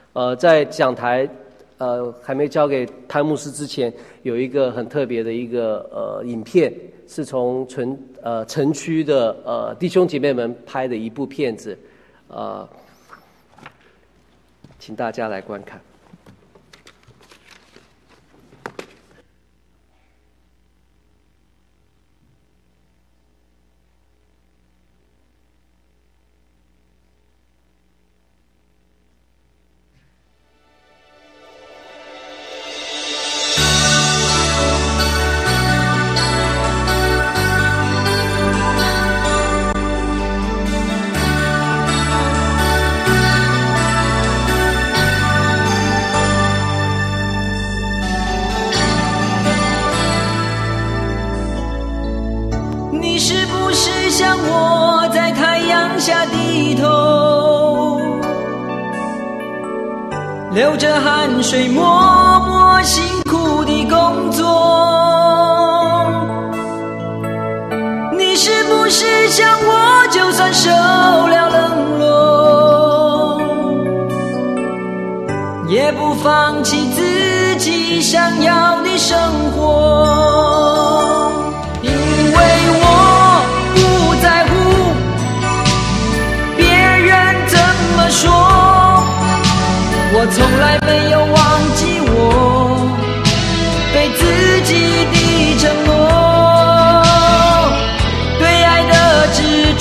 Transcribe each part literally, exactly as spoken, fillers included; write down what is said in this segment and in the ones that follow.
呃，在讲台呃还没交给潘牧师之前，有一个很特别的一个呃影片，是从城呃城区的呃弟兄姐妹们拍的一部片子，呃，请大家来观看。 流着汗水默默辛苦的工作，你是不是像我就算受了冷落，也不放弃自己想要的生活？因为我不在乎别人怎么说，我从来没有忘记我对自己的承诺，对爱的执着。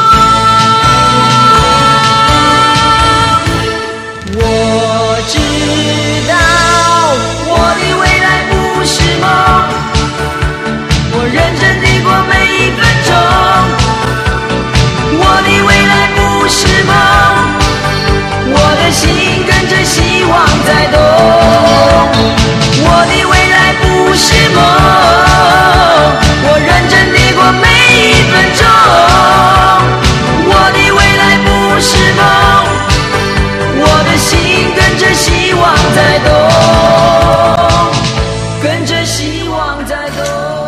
我知道我的未来不是梦，我认真地过每一分钟。我的未来不是梦，我的心跟着希望在动，我的未来不是梦，我认真地过每一分钟。我的未来不是梦，我的心跟着希望在动，跟着希望在动。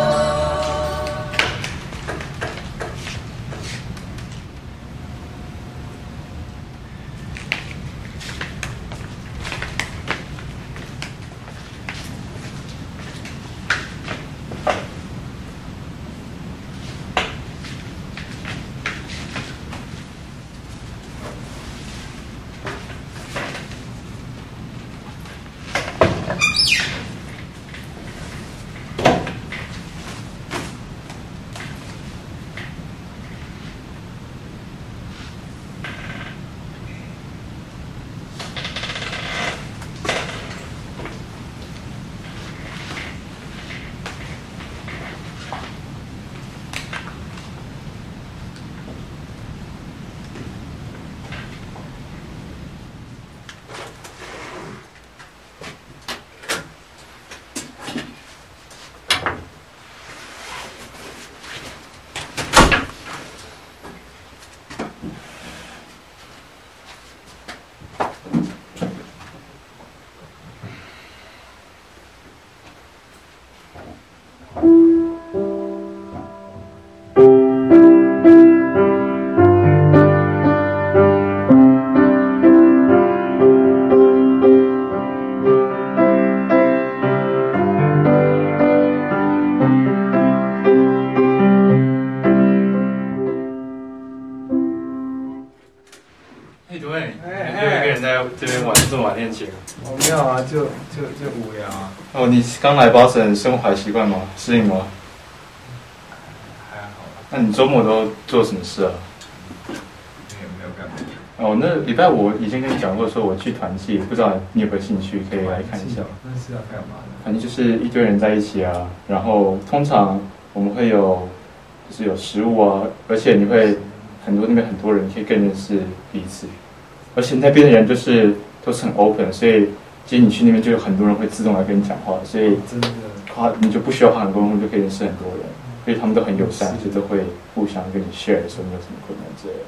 哦，你刚来包省，生活还习惯吗？适应吗？ 还好。 那你周末都做什么事啊？ 没有没有干嘛。 哦，那礼拜五已经跟你讲过，说我去团契，不知道你有没有兴趣，可以来看一下。 那是要干嘛的？ 反正就是一堆人在一起啊，然后通常我们会有，就是有食物啊，而且你会很多那边很多人可以更认识彼此，而且那边的人就是都是很 open， 所以。其实你去那边就有很多人会自动来跟你讲话，所以真的花你就不需要花很多功夫就可以认识很多人，所以他们都很友善，就都会互相跟你 share 的时候没有什么困难之类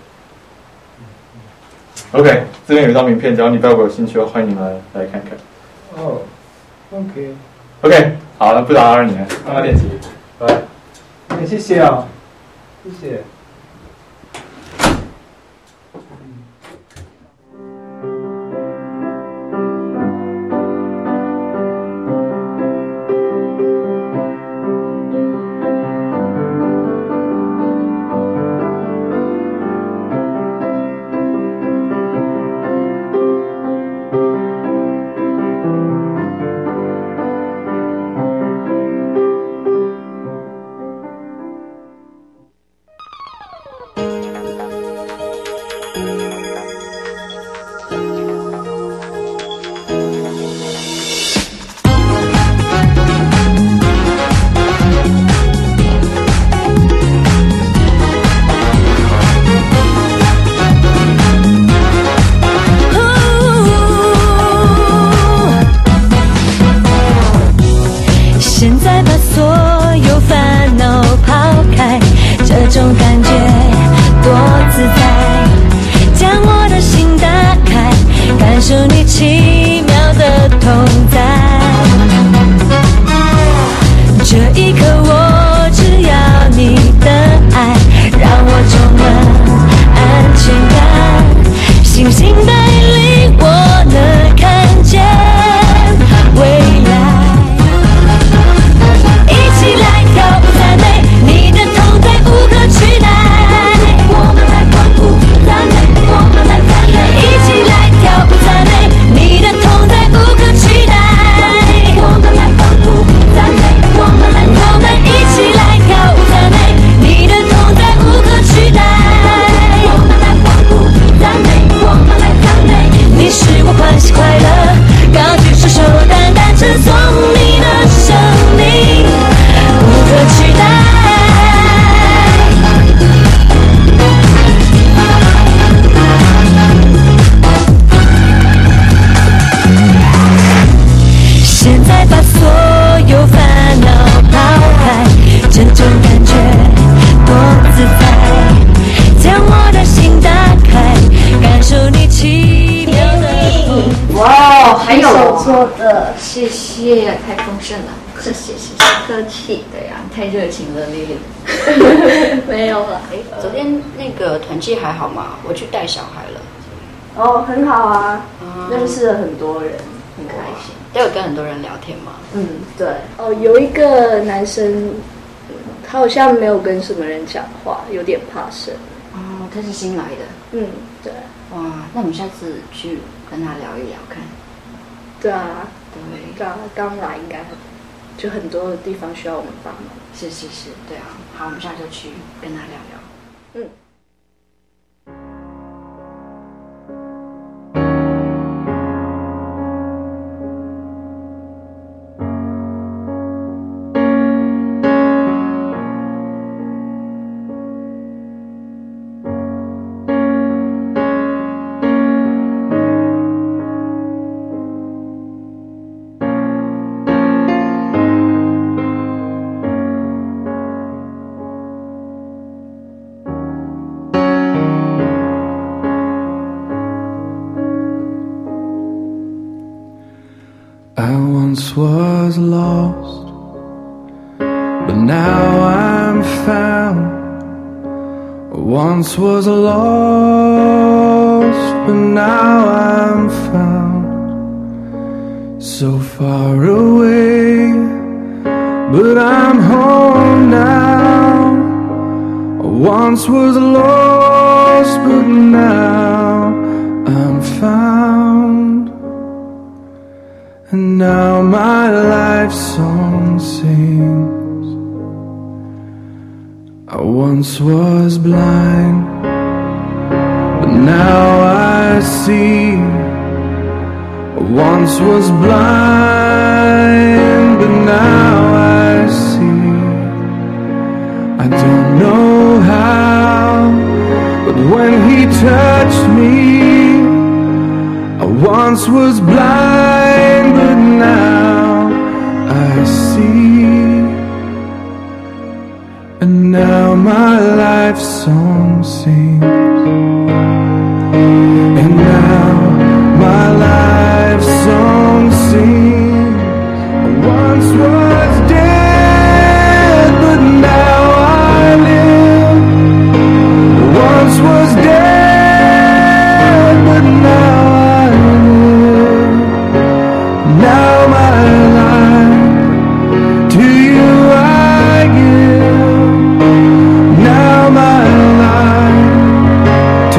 的。OK， 这边有一张名片，只要你拜我有兴趣的话，欢迎你们来看看。 哦 ，OK，OK，、 okay, 好，那不打扰你了，慢慢练习，拜拜。 哎，谢谢啊，谢谢。 受你奇妙的同在。这一刻我只要你的爱，让我充满安全感，星星带领我能看见未来。一起来跳舞赞美你的同在无可取代，我们来欢呼赞美，我们来赞美，一起来跳舞赞美你的同在无可取代，我们来欢呼赞美，我们来我们一起来跳舞赞美你的同在无可取代，我们来欢呼赞美，我们来赞美，你使我欢喜快乐，高举双手单单称颂你的生命无可取代。现在把所有烦恼抛开，这种感觉多自在，将我的心打开，感受你奇妙的风。 哇，还有手做的， 谢谢，太丰盛了，谢谢谢谢， 客气。 对呀、啊，太热情了 ，Lily。 没有了。 哎，昨天那个团契还好吗？我去带小孩了， 哦，很好啊， 嗯认识了很多人， 很开心。都有跟很多人聊天吗？ 嗯，对。哦，有一个男生，他好像没有跟什么人讲话，有点怕生。 哦，他是新来的。 嗯，对。 哇，那我们下次去跟他聊一聊看。 对啊， 对， 刚刚来应该就很多地方需要我们帮忙。 是是是，对啊。好，我们下周去跟他聊聊。 嗯。 I once was lost, but now I'm found. I once was lost, but now I'm found. So far away, but I'm home now. I once was lost, but now I'm found. And now my life song sings. I once was blind, but now I see. I once was blind, but now I see. I don't know how, but when he touched me, I once was blind, but now I see. And now my life song sings. And now my life song sings. I once was dead, but now I live. I once was dead, but now now my life to you I give. Now my life to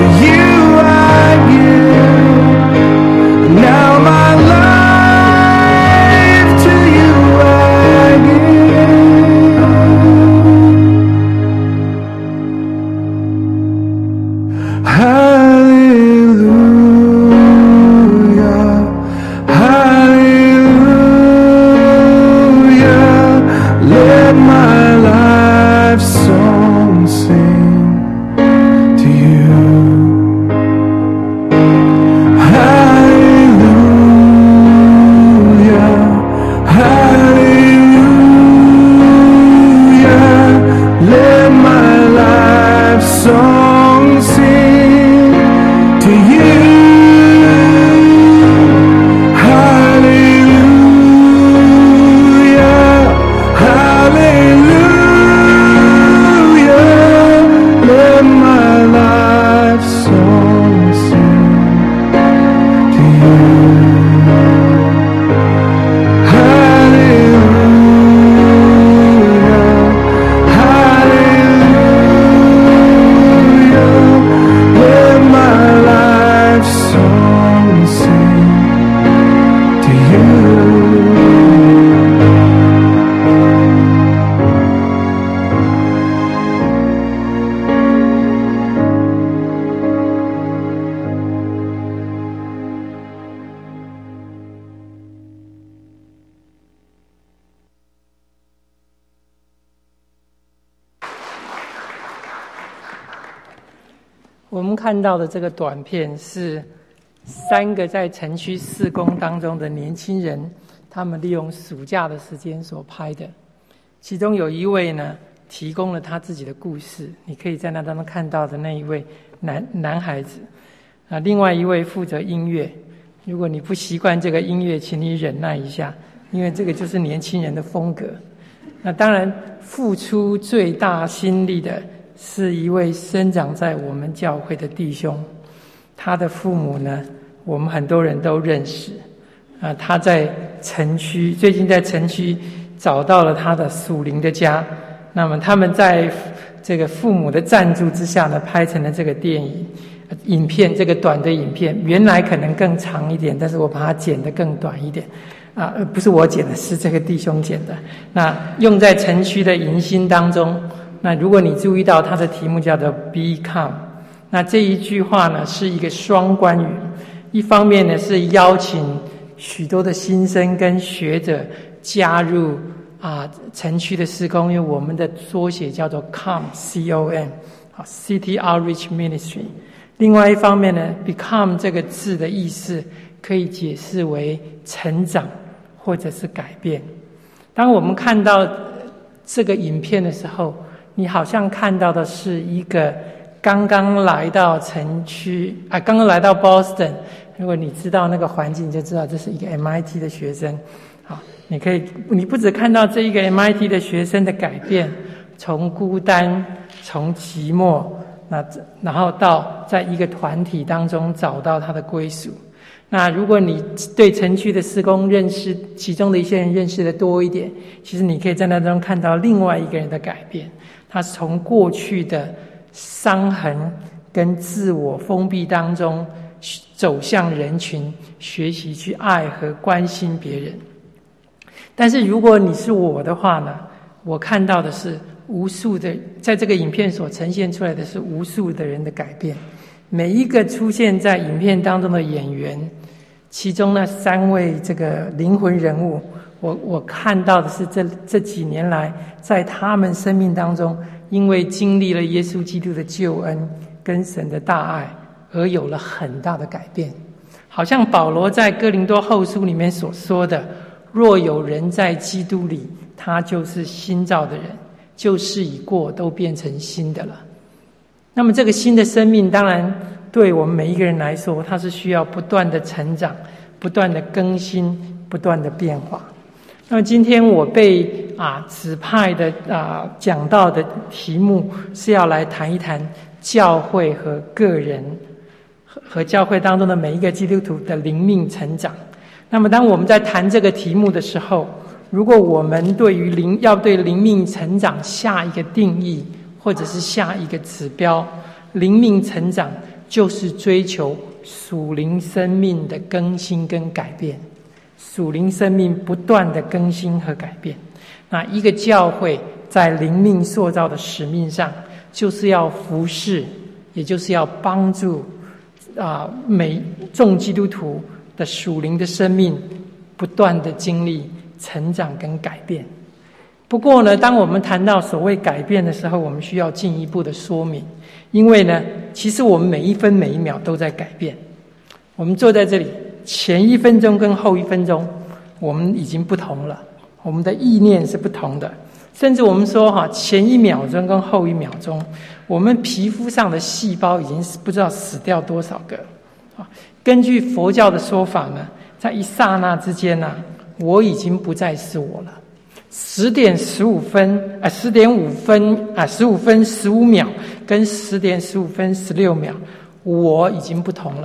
我们看到的这个短片是三个在城区事工当中的年轻人，他们利用暑假的时间所拍的。其中有一位呢，提供了他自己的故事，你可以在那当中看到的那一位男男孩子。啊，另外一位负责音乐。如果你不习惯这个音乐，请你忍耐一下，因为这个就是年轻人的风格。那当然，付出最大心力的是一位生长在我们教会的弟兄，他的父母呢，我们很多人都认识。啊，他在城区，最近在城区找到了他的属灵的家。那么他们在这个父母的赞助之下呢，拍成了这个电影影片，这个短的影片，原来可能更长一点，但是我把它剪得更短一点。啊，不是我剪的，是这个弟兄剪的。那用在城区的迎新当中。那如果你注意到它的题目叫做 Become， 那这一句话呢是一个双关语，一方面呢是邀请许多的新生跟学者加入啊城区的事工，因为我们的缩写叫做 C O M C O M， 好 City Outreach Ministry。另外一方面呢 ，Become 这个字的意思可以解释为成长或者是改变。当我们看到这个影片的时候，你好像看到的是一个刚刚来到城区啊，刚刚来到 Boston。如果你知道那个环境，你就知道这是一个 M I T 的学生。好，你可以，你不只看到这一个 M I T 的学生的改变，从孤单，从寂寞，那然后到在一个团体当中找到他的归属。那如果你对城区的事工认识，其中的一些人认识的多一点，其实你可以在那中看到另外一个人的改变。他是从过去的伤痕跟自我封闭当中走向人群，学习去爱和关心别人。但是如果你是我的话呢，我看到的是无数的，在这个影片所呈现出来的是无数的人的改变。每一个出现在影片当中的演员，其中那三位这个灵魂人物，我我看到的是这这几年来，在他们生命当中，因为经历了耶稣基督的救恩跟神的大爱，而有了很大的改变。好像保罗在哥林多后书里面所说的，若有人在基督里，他就是新造的人，旧事已过，都变成新的了。那么这个新的生命，当然对我们每一个人来说，它是需要不断的成长，不断的更新，不断的变化。那么今天我被啊指派的啊讲到的题目是要来谈一谈教会和个人和和教会当中的每一个基督徒的灵命成长。那么当我们在谈这个题目的时候，如果我们对于灵要对灵命成长下一个定义，或者是下一个指标，灵命成长就是追求属灵生命的更新跟改变，属灵生命不断的更新和改变。那一个教会在灵命塑造的使命上，就是要服侍，也就是要帮助啊、呃、每众基督徒的属灵的生命不断的经历成长跟改变。不过呢，当我们谈到所谓改变的时候，我们需要进一步的说明，因为呢，其实我们每一分每一秒都在改变。我们坐在这里，前一分钟跟后一分钟，我们已经不同了，我们的意念是不同的。甚至我们说哈，前一秒钟跟后一秒钟，我们皮肤上的细胞已经不知道死掉多少个。根据佛教的说法呢，在一刹那之间呢、啊，我已经不再是我了。十点十五分啊，十点五分啊，十五分十五秒跟十点十五分十六秒，我已经不同了。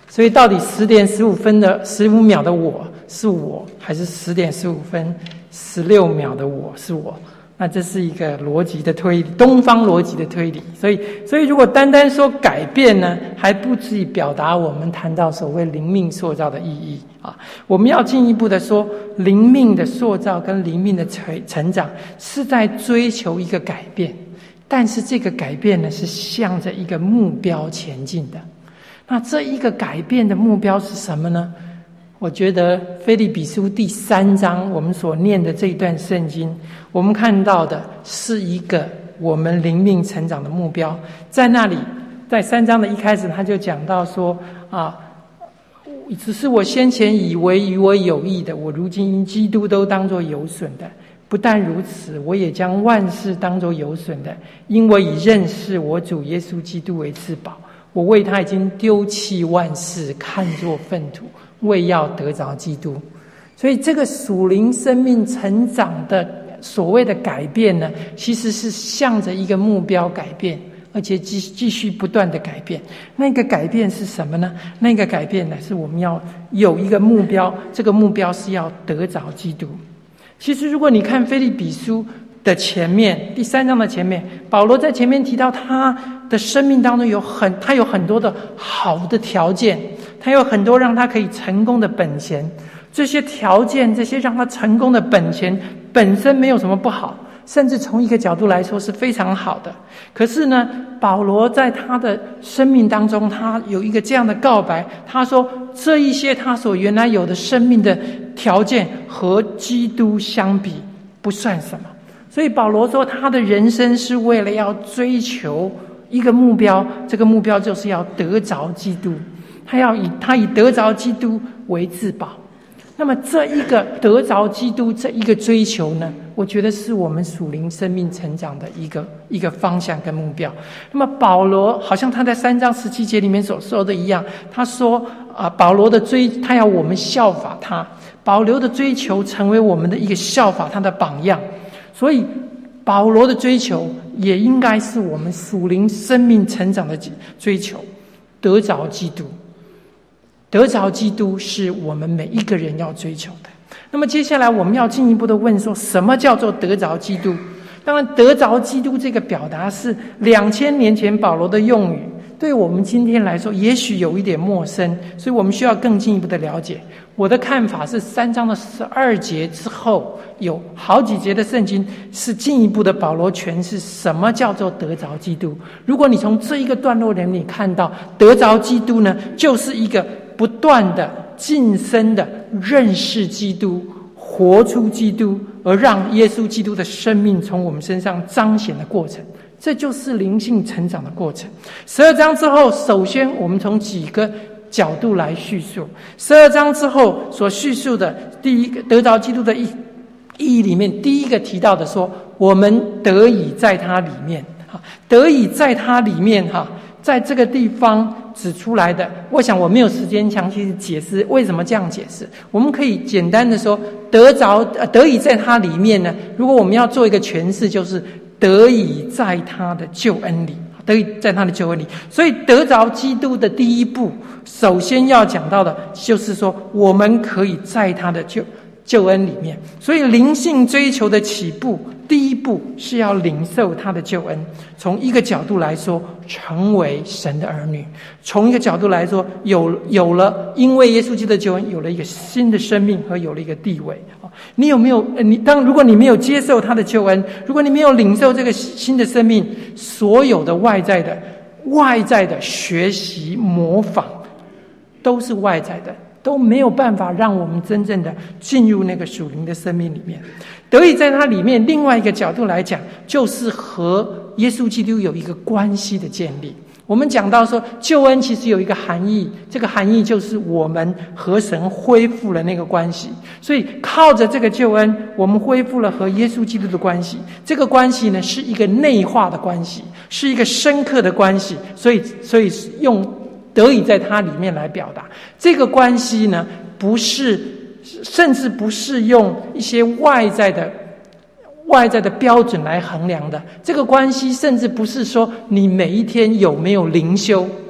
所以到底十点十五分的十五秒的我是我，还是十点十五分十六秒的我是我？那这是一个逻辑的推理，东方逻辑的推理。所以，所以如果单单说改变呢，还不足以表达我们谈到所谓灵命塑造的意义啊。我们要进一步的说，灵命的塑造跟灵命的成成长是在追求一个改变，但是这个改变呢，是向着一个目标前进的。那这一个改变的目标是什么呢？我觉得腓立比书第三章我们所念的这一段圣经，我们看到的是一个我们灵命成长的目标。在那里，在三章的一开始他就讲到说啊，只是我先前以为与我有益的，我如今因基督都当作有损的。不但如此，我也将万事当作有损的，因为以认识我主耶稣基督为至宝。我为他已经丢弃万事，看作粪土，为要得着基督。所以这个属灵生命成长的所谓的改变呢，其实是向着一个目标改变，而且继继续不断的改变。那个改变是什么呢？那个改变呢，是我们要有一个目标，这个目标是要得着基督。其实如果你看腓立比书的前面，第三章的前面，保罗在前面提到他的生命当中有很他有很多的好的条件，他有很多让他可以成功的本钱。这些条件，这些让他成功的本钱本身没有什么不好，甚至从一个角度来说是非常好的。可是呢，保罗在他的生命当中，他有一个这样的告白，他说这一些他所原来有的生命的条件和基督相比不算什么。所以保罗说他的人生是为了要追求一个目标，这个目标就是要得着基督，他要以他以得着基督为至宝。那么这一个得着基督这一个追求呢，我觉得是我们属灵生命成长的一个一个方向跟目标。那么保罗好像他在三章十七节里面所说的一样，他说啊、呃，保罗的追他要我们效法他，保罗的追求成为我们的一个效法他的榜样。所以保罗的追求也应该是我们属灵生命成长的追求，得着基督。得着基督是我们每一个人要追求的。那么接下来我们要进一步的问说，什么叫做得着基督？当然得着基督这个表达是两千年前保罗的用语，对我们今天来说也许有一点陌生，所以我们需要更进一步的了解。我的看法是三章的十二节之后有好几节的圣经是进一步的保罗诠释什么叫做得着基督。如果你从这一个段落里面看到得着基督呢，就是一个不断的晋升的认识基督，活出基督，而让耶稣基督的生命从我们身上彰显的过程，这就是灵性成长的过程。十二章之后，首先我们从几个角度来叙述。十二章之后所叙述的第一个得着基督的意义里面，第一个提到的说，我们得以在他里面，得以在他里面哈，在这个地方指出来的，我想我没有时间详细解释为什么这样解释。我们可以简单的说，得着得以在他里面呢，如果我们要做一个诠释，就是得以在他的救恩里，得以在他的救恩里。所以得着基督的第一步，首先要讲到的就是说，我们可以在他的救救恩里面。所以灵性追求的起步，第一步是要领受他的救恩。从一个角度来说，成为神的儿女；从一个角度来说，有有了因为耶稣基督的救恩，有了一个新的生命和有了一个地位。你有没有？你当如果你没有接受他的救恩，如果你没有领受这个新的生命，所有的外在的外在的学习模仿，都是外在的，都没有办法让我们真正的进入那个属灵的生命里面。得以在它里面，另外一个角度来讲，就是和耶稣基督有一个关系的建立。我们讲到说，救恩其实有一个含义，这个含义就是我们和神恢复了那个关系。所以靠着这个救恩，我们恢复了和耶稣基督的关系。这个关系呢，是一个内化的关系，是一个深刻的关系。所以，所以用得以在它里面来表达这个关系呢，不是，甚至不是用一些外在的外在的标准来衡量的。这个关系甚至不是说你每一天有没有灵修，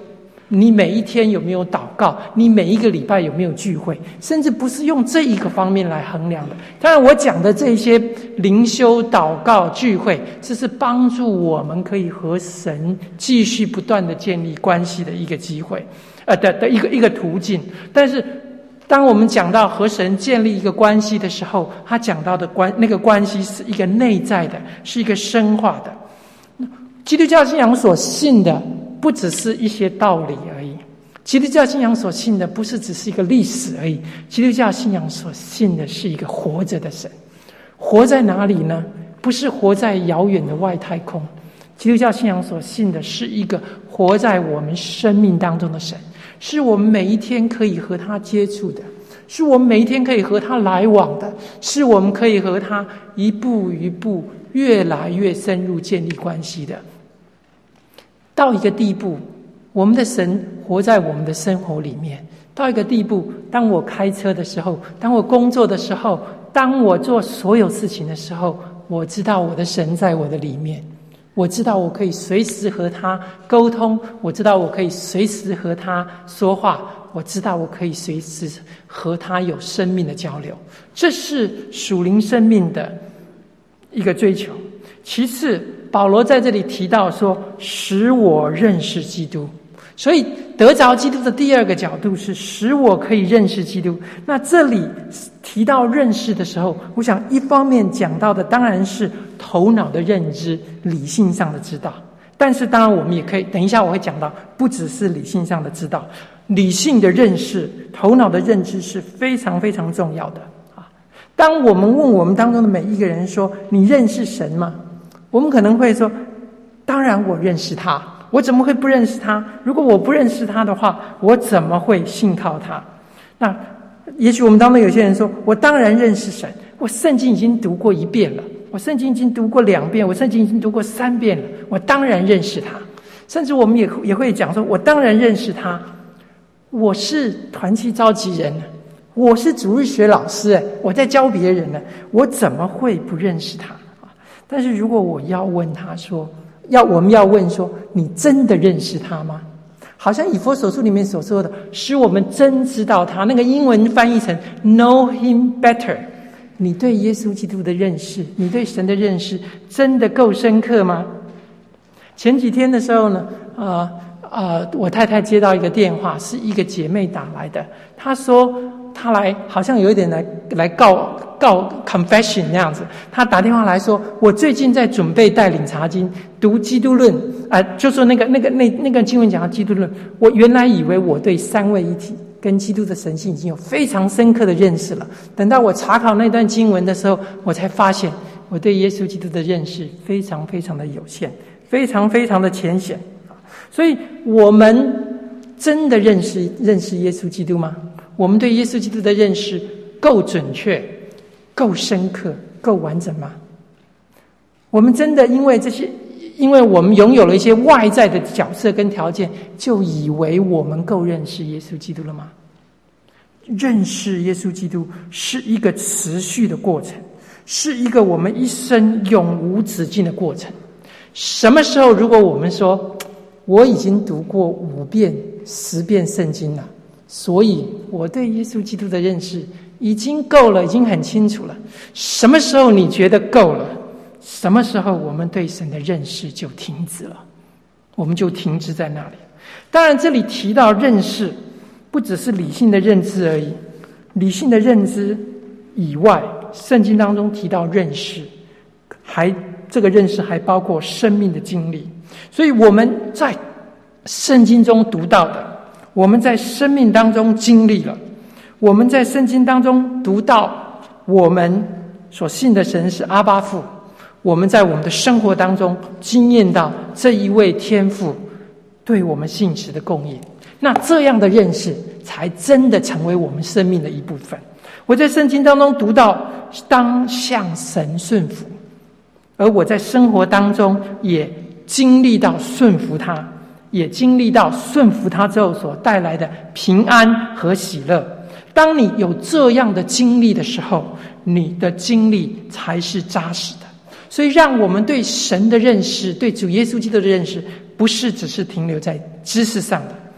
你每一天有没有祷告？你每一个礼拜有没有聚会？甚至不是用这一个方面来衡量的。当然，我讲的这些灵修、祷告、聚会，这是帮助我们可以和神继续不断的建立关系的一个机会，呃的的一个一个途径。但是，当我们讲到和神建立一个关系的时候，他讲到的关那个关系是一个内在的，是一个深化的。基督教信仰所信的不只是一些道理而已，基督教信仰所信的不是只是一个历史而已，基督教信仰所信的是一个活着的神。活在哪里呢？不是活在遥远的外太空，基督教信仰所信的是一个活在我们生命当中的神，是我们每一天可以和他接触的，是我们每一天可以和他来往的，是我们可以和他一步一步越来越深入建立关系的。到一个地步，我们的神活在我们的生活里面。到一个地步，当我开车的时候，当我工作的时候，当我做所有事情的时候，我知道我的神在我的里面，我知道我可以随时和他沟通，我知道我可以随时和他说话，我知道我可以随时和他有生命的交流。这是属灵生命的一个追求。其次，保罗在这里提到说，使我认识基督。所以得着基督的第二个角度是使我可以认识基督。那这里提到认识的时候，我想一方面讲到的当然是头脑的认知，理性上的知道。但是当然我们也可以，等一下我会讲到，不只是理性上的知道，理性的认识，头脑的认知是非常非常重要的啊。当我们问我们当中的每一个人说，你认识神吗？我们可能会说，当然我认识他，我怎么会不认识他？如果我不认识他的话，我怎么会信靠他？那也许我们当中有些人说，我当然认识神，我圣经已经读过一遍了，我圣经已经读过两遍，我圣经已经读过三遍了，我当然认识他。甚至我们也也会讲说，我当然认识他，我是团契召集人，我是主日学老师，我在教别人呢，我怎么会不认识他？但是如果我要问他说，要我们要问说，你真的认识他吗？好像以弗所书里面所说的，使我们真知道他，那个英文翻译成 know him better。你对耶稣基督的认识，你对神的认识真的够深刻吗？前几天的时候呢，呃呃，我太太接到一个电话，是一个姐妹打来的，她说她来好像有一点来来告告 confession 那样子。她打电话来说，我最近在准备带领查经读基督论啊、呃，就说那个那个那那个经文讲到基督论，我原来以为我对三位一体跟基督的神性已经有非常深刻的认识了，等到我查考那段经文的时候，我才发现我对耶稣基督的认识非常非常的有限，非常非常的浅显。所以我们真的认识认识耶稣基督吗？我们对耶稣基督的认识够准确、够深刻、够完整吗？我们真的因为这些，因为我们拥有了一些外在的角色跟条件，就以为我们够认识耶稣基督了吗？认识耶稣基督是一个持续的过程，是一个我们一生永无止境的过程。什么时候如果我们说我已经读过五遍十遍圣经了，所以我对耶稣基督的认识已经够了，已经很清楚了，什么时候你觉得够了？什么时候我们对神的认识就停止了，我们就停滞在那里。当然这里提到认识不只是理性的认知而已，理性的认知以外，圣经当中提到认识，还这个认识还包括生命的经历。所以我们在圣经中读到的，我们在生命当中经历了，我们在圣经当中读到我们所信的神是阿爸父，我们在我们的生活当中经验到这一位天父对我们信实的供应，那这样的认识才真的成为我们生命的一部分。我在圣经当中读到当向神顺服，而我在生活当中也经历到顺服他，也经历到顺服他之后所带来的平安和喜乐。当你有这样的经历的时候，你的经历才是扎实的。所以让我们对神的认识，对主耶稣基督的认识，不是只是停留在知识上的，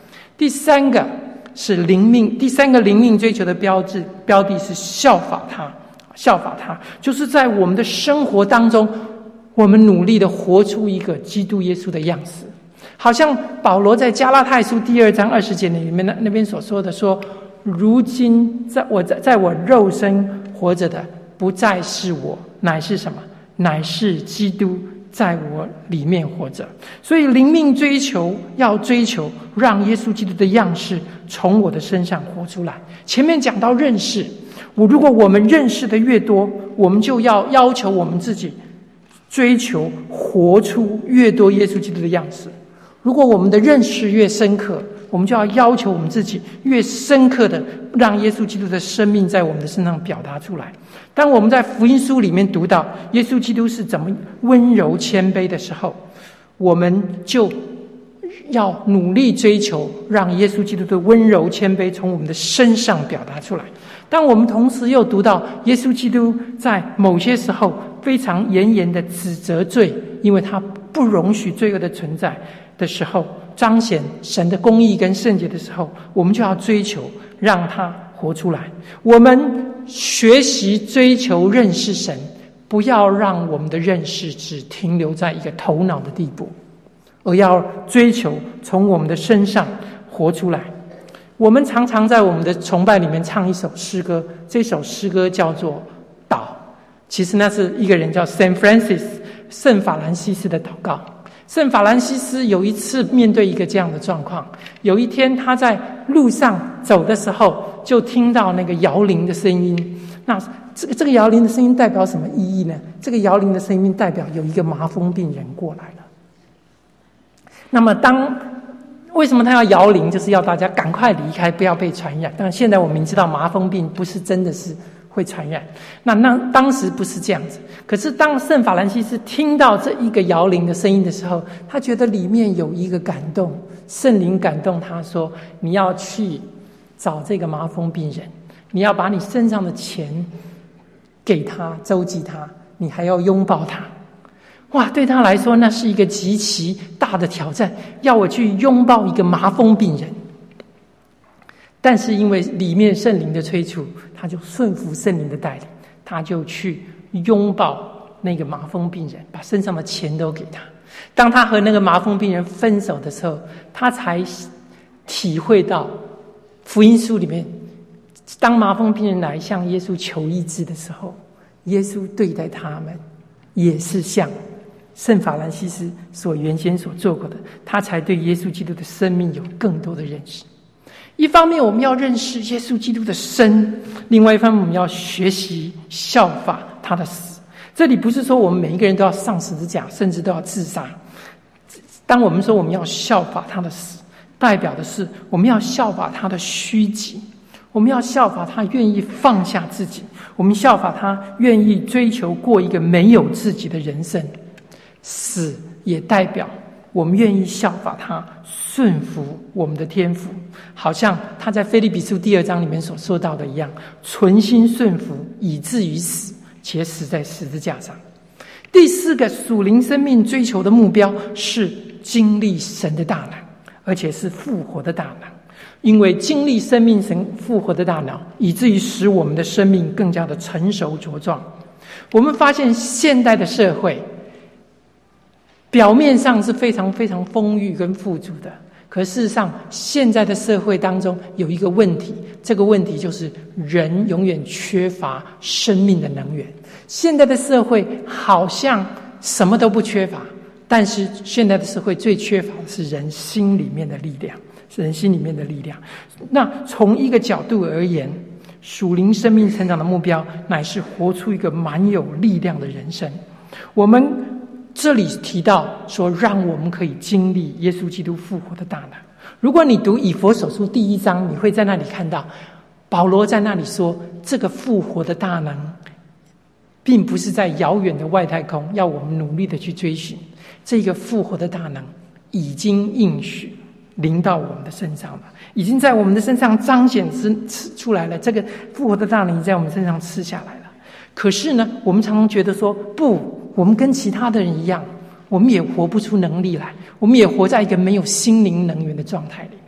第三个是灵命，第三个灵命追求的标志标的是效法他，效法他，就是在我们的生活当中，我们努力的活出一个基督耶稣的样式。好像保罗在加拉太书第二章二十节里面那那边所说的说，如今在我在在我肉身活着的，不再是我，乃是什么？乃是基督在我里面活着。所以灵命追求要追求让耶稣基督的样式从我的身上活出来。前面讲到认识，我如果我们认识的越多，我们就要要求我们自己追求活出越多耶稣基督的样式。如果我们的认识越深刻，我们就要要求我们自己越深刻的让耶稣基督的生命在我们的身上表达出来。当我们在福音书里面读到耶稣基督是怎么温柔谦卑的时候，我们就要努力追求让耶稣基督的温柔谦卑从我们的身上表达出来。当我们同时又读到耶稣基督在某些时候非常严严的指责罪，因为他不容许罪恶的存在的时候，彰显神的公义跟圣洁的时候，我们就要追求让他活出来。我们学习追求认识神，不要让我们的认识只停留在一个头脑的地步，而要追求从我们的身上活出来。我们常常在我们的崇拜里面唱一首诗歌，这首诗歌叫做祷，其实那是一个人叫 Saint Francis 圣法兰西斯的祷告。圣法兰西斯有一次面对一个这样的状况，有一天他在路上走的时候，就听到那个摇铃的声音。那这个这个摇铃的声音代表什么意义呢？这个摇铃的声音代表有一个麻风病人过来了。那么当为什么他要摇铃，就是要大家赶快离开，不要被传染。但现在我们知道麻风病不是真的是会传染，那那当时不是这样子。可是当圣法兰西斯听到这一个摇铃的声音的时候，他觉得里面有一个感动，圣灵感动他说，你要去找这个麻风病人，你要把你身上的钱给他，周济他，你还要拥抱他。哇，对他来说那是一个极其大的挑战，要我去拥抱一个麻风病人。但是因为里面圣灵的催促，他就顺服圣灵的带领，他就去拥抱那个麻风病人，把身上的钱都给他。当他和那个麻风病人分手的时候，他才体会到福音书里面，当麻风病人来向耶稣求医治的时候，耶稣对待他们也是像圣法兰西斯所原先所做过的，他才对耶稣基督的生命有更多的认识。一方面我们要认识耶稣基督的生，另外一方面我们要学习效法他的死。这里不是说我们每一个人都要上十字架，甚至都要自杀。当我们说我们要效法他的死，代表的是我们要效法他的虚己，我们要效法他愿意放下自己，我们效法他愿意追求过一个没有自己的人生。死也代表我们愿意效法他，顺服我们的天父，好像他在腓立比书第二章里面所说到的一样，存心顺服，以至于死，且死在十字架上。第四个属灵生命追求的目标是经历神的大能，而且是复活的大能。因为经历生命神复活的大能，以至于使我们的生命更加的成熟茁壮。我们发现现代的社会表面上是非常非常丰裕跟富足的，可事实上现在的社会当中有一个问题，这个问题就是人永远缺乏生命的能源。现在的社会好像什么都不缺乏，但是现在的社会最缺乏的是人心里面的力量，是人心里面的力量。那从一个角度而言，属灵生命成长的目标乃是活出一个蛮有力量的人生。我们这里提到说，让我们可以经历耶稣基督复活的大能。如果你读以弗所书第一章，你会在那里看到保罗在那里说，这个复活的大能并不是在遥远的外太空要我们努力的去追寻，这个复活的大能已经应许临到我们的身上了，已经在我们的身上彰显出来了，这个复活的大能已经在我们身上吃下来了。可是呢，我们常常觉得说，不，我们跟其他的人一样，我们也活不出能力来，我们也活在一个没有心灵能源的状态里面。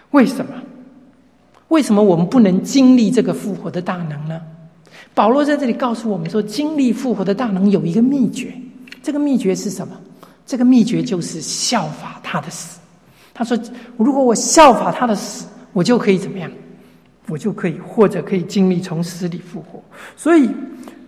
为什么？为什么我们不能经历这个复活的大能呢？保罗在这里告诉我们说，经历复活的大能有一个秘诀，这个秘诀是什么？这个秘诀就是效法他的死。他说，如果我效法他的死，我就可以怎么样？我就可以，或者可以经历从死里复活。所以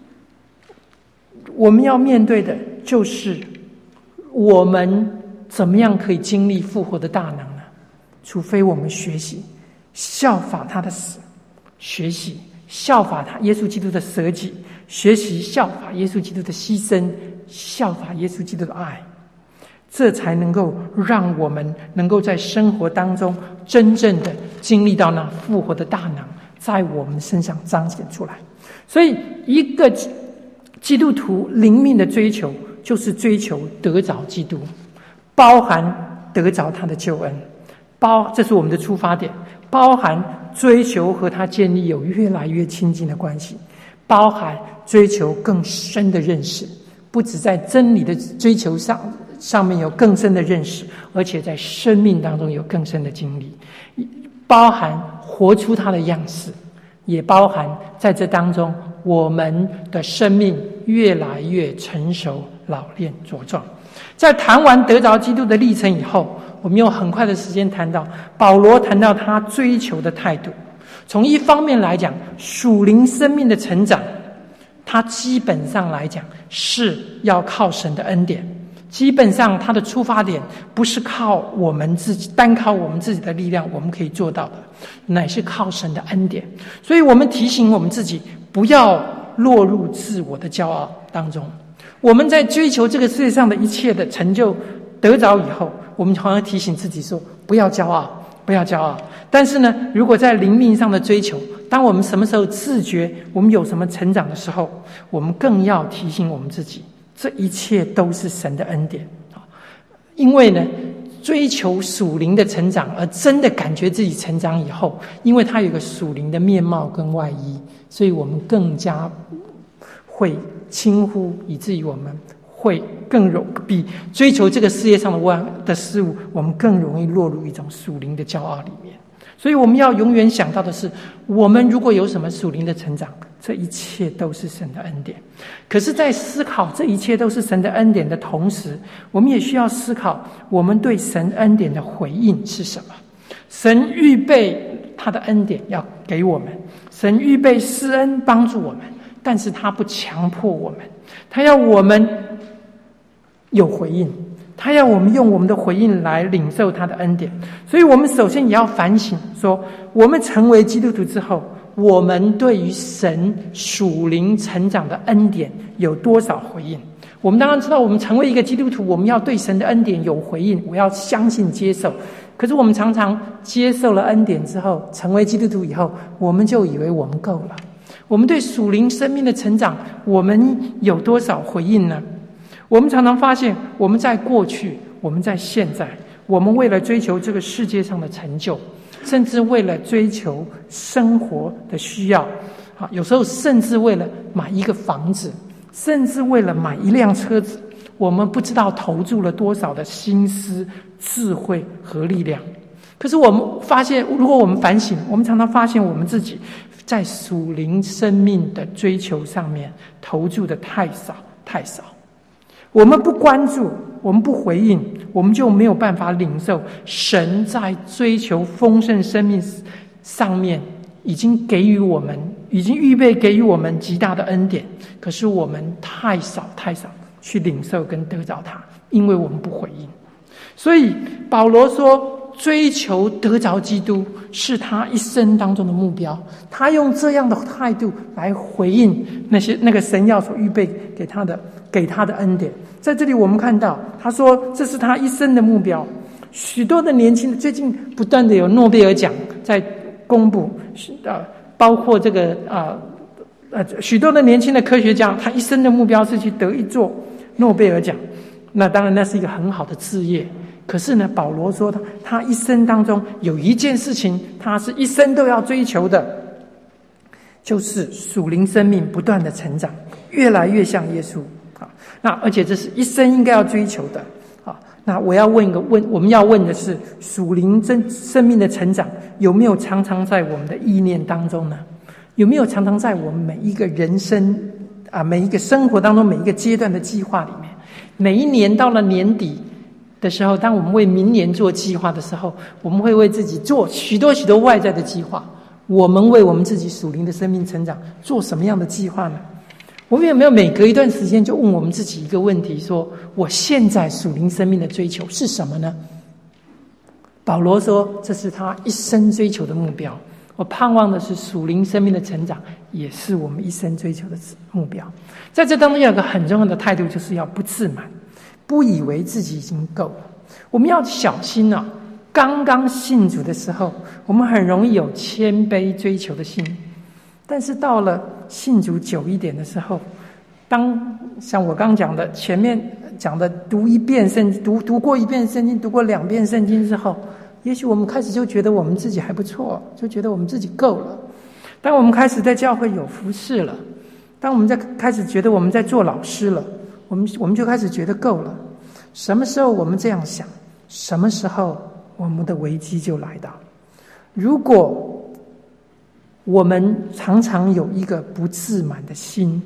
我们要面对的就是我们怎么样可以经历复活的大能呢？除非我们学习效法他的死，学习效法他耶稣基督的舍己，学习效法耶稣基督的牺牲，效法耶稣基督的爱，这才能够让我们能够在生活当中真正的经历到那复活的大能在我们身上彰显出来。所以一个基督徒灵命的追求就是追求得着基督，包含得着他的救恩，包这是我们的出发点，包含追求和他建立有越来越亲近的关系，包含追求更深的认识，不只在真理的追求上上面有更深的认识，而且在生命当中有更深的经历，包含活出他的样式，也包含在这当中我们的生命越来越成熟老练茁壮。在谈完得着基督的历程以后，我们用很快的时间谈到保罗谈到他追求的态度。从一方面来讲，属灵生命的成长，他基本上来讲是要靠神的恩典，基本上他的出发点不是靠我们自己，单靠我们自己的力量我们可以做到的，乃是靠神的恩典。所以我们提醒我们自己不要落入自我的骄傲当中。我们在追求这个世界上的一切的成就得着以后，我们好像提醒自己说不要骄傲，不要骄傲。但是呢，如果在灵命上的追求，当我们什么时候自觉我们有什么成长的时候，我们更要提醒我们自己，这一切都是神的恩典。因为呢，追求属灵的成长而真的感觉自己成长以后，因为它有一个属灵的面貌跟外衣，所以我们更加会轻忽，以至于我们会更容比追求这个世界上的万的事物，我们更容易落入一种属灵的骄傲里面。所以我们要永远想到的是，我们如果有什么属灵的成长，这一切都是神的恩典。可是在思考这一切都是神的恩典的同时，我们也需要思考我们对神恩典的回应是什么。神预备他的恩典要给我们，神预备施恩帮助我们，但是他不强迫我们，他要我们有回应，他要我们用我们的回应来领受他的恩典。所以我们首先也要反省说，我们成为基督徒之后，我们对于神属灵成长的恩典有多少回应。我们当然知道，我们成为一个基督徒，我们要对神的恩典有回应，我要相信接受。可是我们常常接受了恩典之后，成为基督徒以后，我们就以为我们够了。我们对属灵生命的成长，我们有多少回应呢？我们常常发现，我们在过去，我们在现在，我们为了追求这个世界上的成就，甚至为了追求生活的需要，啊，有时候甚至为了买一个房子，甚至为了买一辆车子，我们不知道投注了多少的心思、智慧和力量。可是我们发现，如果我们反省，我们常常发现我们自己在属灵生命的追求上面投注的太少太少。我们不关注，我们不回应，我们就没有办法领受神在追求丰盛生命上面已经给予我们，已经预备给予我们极大的恩典。可是我们太少太少去领受跟得着它，因为我们不回应。所以保罗说，追求得着基督是他一生当中的目标，他用这样的态度来回应那些那个神要所预备给他的给他的恩典。在这里我们看到他说这是他一生的目标。许多的年轻人最近不断的有诺贝尔奖在公布，呃，包括这个啊呃许多的年轻的科学家，他一生的目标是去得一座诺贝尔奖。那当然那是一个很好的志业。可是呢，保罗说他他一生当中有一件事情，他是一生都要追求的，就是属灵生命不断的成长，越来越像耶稣啊。那而且这是一生应该要追求的啊。 那我要问一个问，我们要问的是，属灵真生命的成长有没有常常在我们的意念当中呢？有没有常常在我们每一个人生啊，每一个生活当中每一个阶段的计划里面？每一年到了年底的时候，当我们为明年做计划的时候，我们会为自己做许多许多外在的计划。我们为我们自己属灵的生命成长做什么样的计划呢？我们有没有每隔一段时间就问我们自己一个问题，说我现在属灵生命的追求是什么呢？保罗说这是他一生追求的目标。我盼望的是属灵生命的成长，也是我们一生追求的目标。在这当中有一个很重要的态度，就是要不自满，不以为自己已经够了。我们要小心啊！刚刚信主的时候，我们很容易有谦卑追求的心，但是到了信主久一点的时候，当像我刚讲的前面讲的读一遍圣经，读读过一遍圣经，读过两遍圣经之后，也许我们开始就觉得我们自己还不错，就觉得我们自己够了。当我们开始在教会有服事了，当我们在开始觉得我们在做老师了，我们我们就开始觉得够了。什么时候我们这样想，什么时候我们的危机就来到。如果我们常常有一个不自满的心，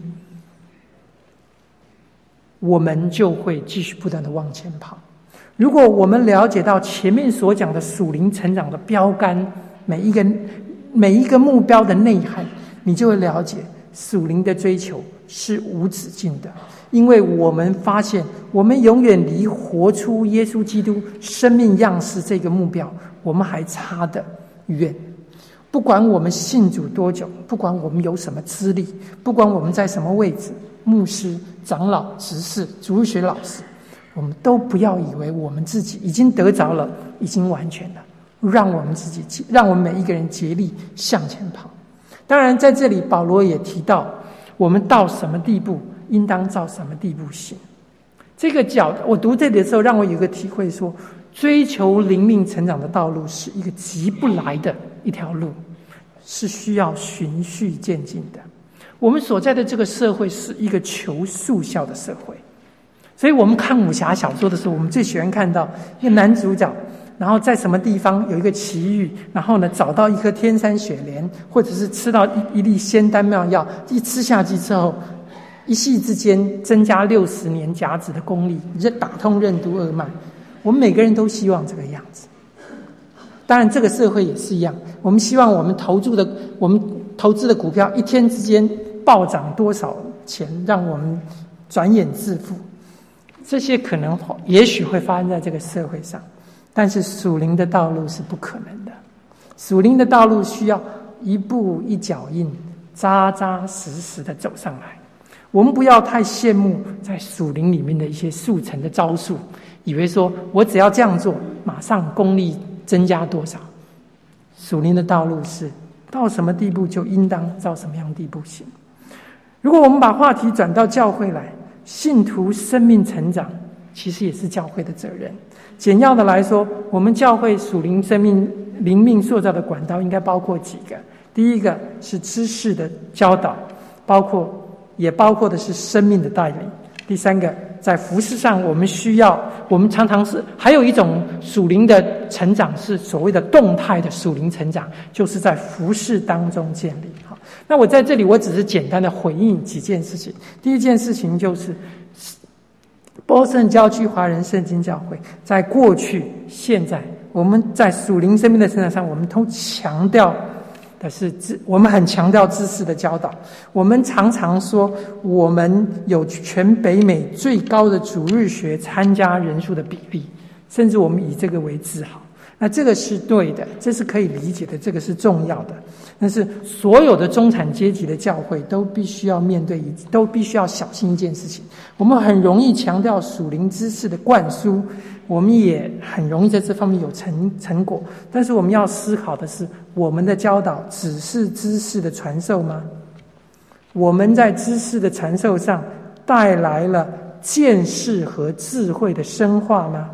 我们就会继续不断的往前跑。如果我们了解到前面所讲的属灵成长的标杆，每一个每一个目标的内涵，你就会了解属灵的追求是无止境的。因为我们发现我们永远离活出耶稣基督生命样式这个目标我们还差得远。不管我们信主多久，不管我们有什么资历，不管我们在什么位置，牧师、长老、执事、主日学老师，我们都不要以为我们自己已经得着了，已经完全了。让我们自己，让我们每一个人竭力向前跑。当然在这里保罗也提到，我们到什么地步应当照什么地步行。这个角，我读这里的时候让我有一个体会说，追求灵命成长的道路是一个急不来的一条路，是需要循序渐进的。我们所在的这个社会是一个求速效的社会，所以我们看武侠小说的时候，我们最喜欢看到一个男主角，然后在什么地方有一个奇遇，然后呢找到一颗天山雪莲，或者是吃到一一粒仙丹妙药，一吃下去之后，一夕之间增加六十年甲子的功力，打通任督二脉。我们每个人都希望这个样子。当然这个社会也是一样，我们希望我们投注的我们投资的股票一天之间暴涨多少钱，让我们转眼致富。这些可能也许会发生在这个社会上，但是属灵的道路是不可能的。属灵的道路需要一步一脚印，扎扎实实的走上来。我们不要太羡慕在属灵里面的一些速成的招数，以为说我只要这样做，马上功力增加多少。属灵的道路是到什么地步就应当照什么样的地步行。如果我们把话题转到教会来，信徒生命成长其实也是教会的责任。简要的来说，我们教会属灵生命灵命塑造的管道应该包括几个。第一个是知识的教导，包括也包括的是生命的带领。第三个，在服事上我们需要，我们常常是还有一种属灵的成长是所谓的动态的属灵成长，就是在服事当中建立。好，那我在这里我只是简单的回应几件事情。第一件事情就是波士顿郊区华人圣经教会在过去现在我们在属灵生命的成长上，我们都强调的是知，我们很强调知识的教导。我们常常说我们有全北美最高的主日学参加人数的比例，甚至我们以这个为自豪。那这个是对的，这是可以理解的，这个是重要的。但是所有的中产阶级的教会都必须要面对，都必须要小心一件事情。我们很容易强调属灵知识的灌输，我们也很容易在这方面有成成果，但是我们要思考的是，我们的教导只是知识的传授吗？我们在知识的传授上带来了见识和智慧的深化吗？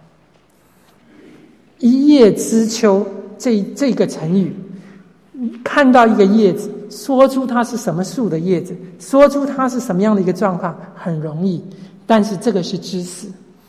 一叶知秋这这个成语，看到一个叶子，说出它是什么树的叶子，说出它是什么样的一个状况很容易，但是这个是知识。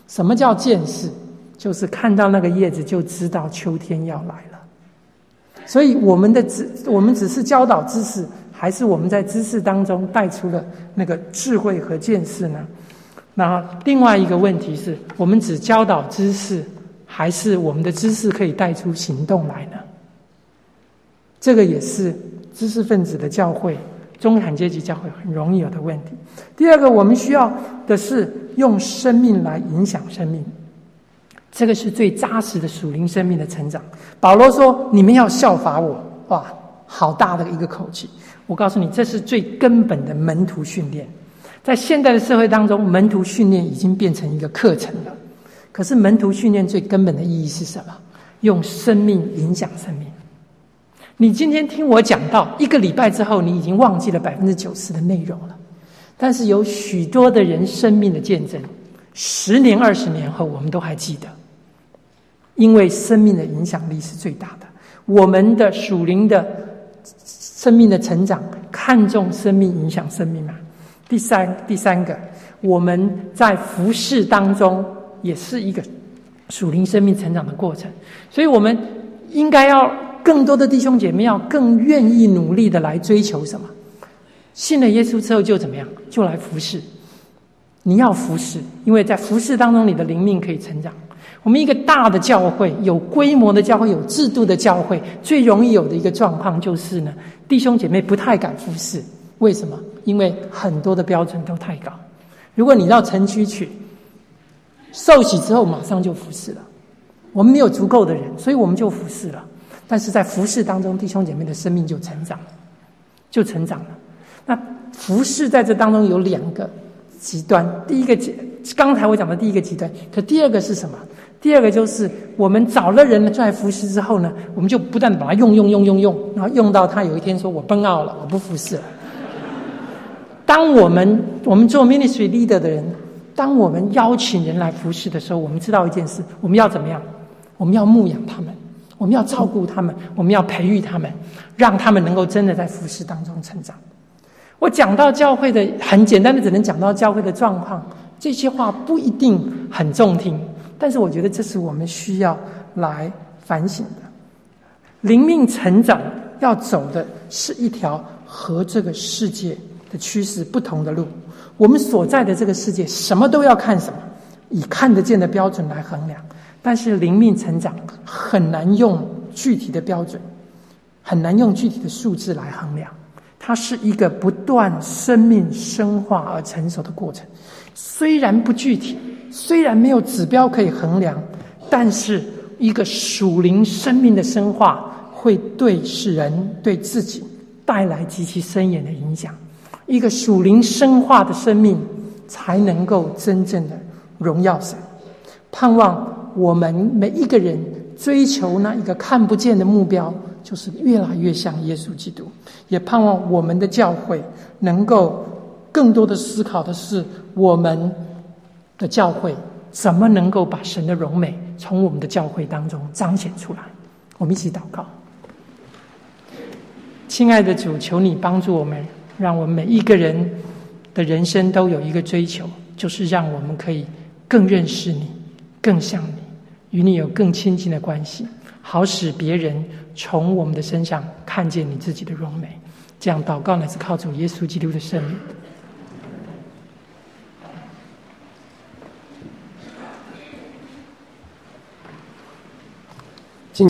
什么叫见识？就是看到那个叶子就知道秋天要来了。所以我们的只我们只是教导知识，还是我们在知识当中带出了那个智慧和见识呢？那另外一个问题是，我们只教导知识，还是我们的知识可以带出行动来呢？这个也是知识分子的教会、中产阶级教会很容易有的问题。第二个，我们需要的是用生命来影响生命，这个是最扎实的属灵生命的成长。保罗说：“你们要效法我。”哇，好大的一个口气！我告诉你，这是最根本的门徒训练。在现代的社会当中，门徒训练已经变成一个课程了。可是门徒训练最根本的意义是什么？用生命影响生命。你今天听我讲到一个礼拜之后，你已经忘记了百分之九十的内容了。但是有许多的人生命的见证，十年、二十年后，我们都还记得。因为生命的影响力是最大的。我们的属灵的生命的成长，看重生命影响生命嘛。第三，第三个，我们在服事当中也是一个属灵生命成长的过程。所以我们应该要更多的弟兄姐妹要更愿意努力的来追求什么？信了耶稣之后就怎么样？就来服事。你要服事，因为在服事当中，你的灵命可以成长。我们一个大的教会，有规模的教会，有制度的教会，最容易有的一个状况就是呢，弟兄姐妹不太敢服事。为什么？因为很多的标准都太高。如果你到城区去，受洗之后马上就服事了。我们没有足够的人，所以我们就服事了。但是在服事当中，弟兄姐妹的生命就成长了，就成长了。那服事在这当中有两个极端，第一个刚才我讲的第一个极端，可第二个是什么？第二个就是我们找了人来服事之后呢，我们就不断把它用用用用用，然后用到他有一天说我崩out了，我不服事了。当我们我们做 ministry leader 的人，当我们邀请人来服事的时候，我们知道一件事，我们要怎么样？我们要牧养他们，我们要照顾他们，我们要培育他们，让他们能够真的在服事当中成长。我讲到教会的很简单的，只能讲到教会的状况，这些话不一定很中听，但是我觉得这是我们需要来反省的。灵命成长要走的是一条和这个世界的趋势不同的路。我们所在的这个世界什么都要看什么，以看得见的标准来衡量，但是灵命成长很难用具体的标准，很难用具体的数字来衡量。它是一个不断生命深化而成熟的过程，虽然不具体，虽然没有指标可以衡量，但是一个属灵生命的深化会对世人对自己带来极其深远的影响。一个属灵深化的生命才能够真正的荣耀神。盼望我们每一个人追求那一个看不见的目标，就是越来越像耶稣基督。也盼望我们的教会能够更多的思考的是，我们的教会怎么能够把神的荣美从我们的教会当中彰显出来。我们一起祷告。亲爱的主，求你帮助我们，让我们每一个人的人生都有一个追求，就是让我们可以更认识你，更像你，与你有更亲近的关系，好使别人从我们的身上看见你自己的荣美。这样祷告乃是靠主耶稣基督的圣名。